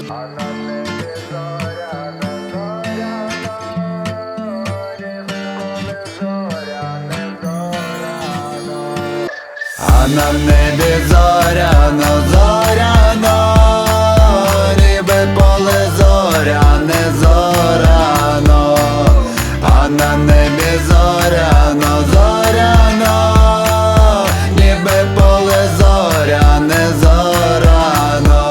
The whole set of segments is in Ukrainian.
А на небі зоряна, зоряна, ніби коли зоряне, зоряно. А на небі зоряно, зоряно, ніби поле зоряне, зоряно. А на небі зоряно, зоряно, ніби поле зоряне, зоряно.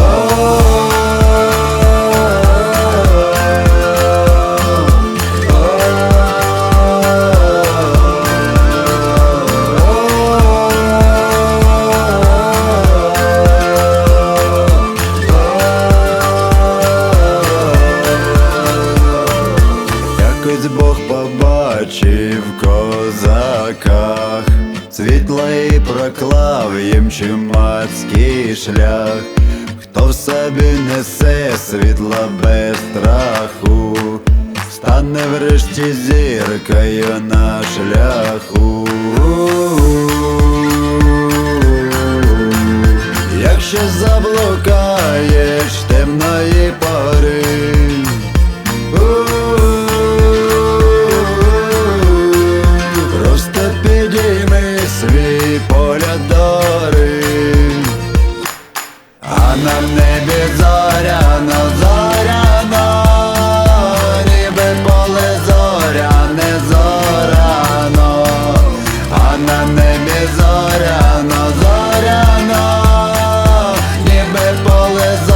Якось Бог побачив в козаках світло і проклав їм чумацький шлях. Хто в собі несе світла без страху, стане врешті зіркою на шляху. Якщо заблукаєш темної пори, просто підійми свій погляд дори. А на небі зоряно, зоряно, ніби поле зоряне, зоряно. А на небі зоряно, зоряно, ніби поле зоряне.